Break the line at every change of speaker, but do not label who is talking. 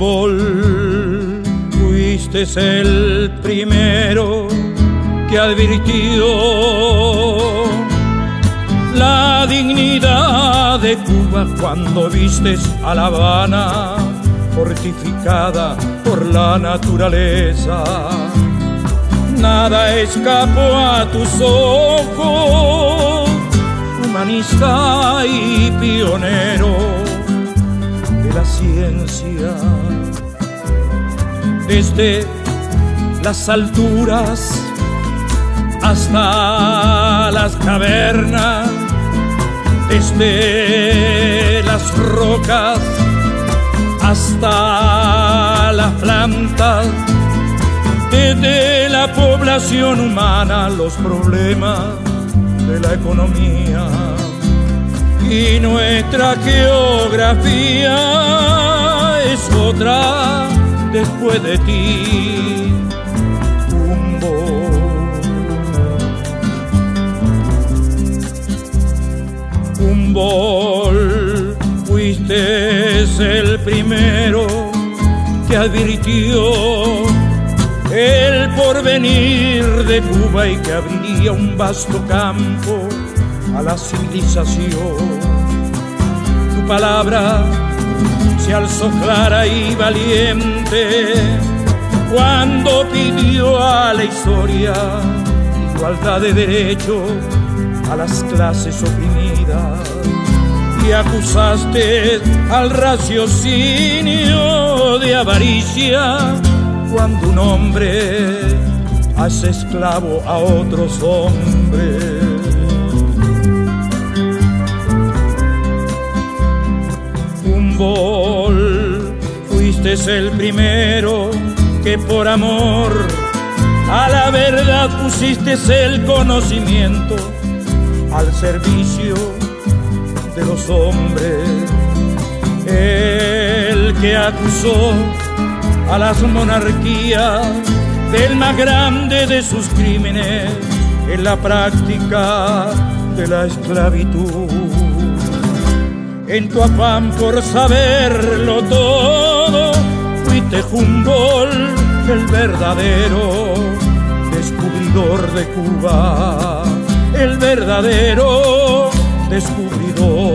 Humboldt, fuiste el primero que advirtió la dignidad de Cuba cuando vistes a La Habana fortificada por la naturaleza. Nada escapó a tus ojos, humanista y pionero de la ciencia. Desde las alturas hasta las cavernas, desde las rocas hasta las plantas, desde la población humana, los problemas de la economía. Y nuestra geografía es otra después de ti, Humboldt. Humboldt, fuiste el primero que advirtió el porvenir de Cuba y que abriría un vasto campo a la civilización. Tu palabra se alzó clara y valiente cuando pidió a la historia igualdad de derechos a las clases oprimidas, y acusaste al raciocinio de avaricia cuando un hombre hace esclavo a otros hombres. Humboldt, fuiste el primero que por amor a la verdad pusiste el conocimiento al servicio de los hombres. El que acusó a las monarquías del más grande de sus crímenes en la práctica de la esclavitud. En tu afán por saberlo todo, fuiste Humboldt el verdadero descubridor de Cuba, el verdadero descubridor.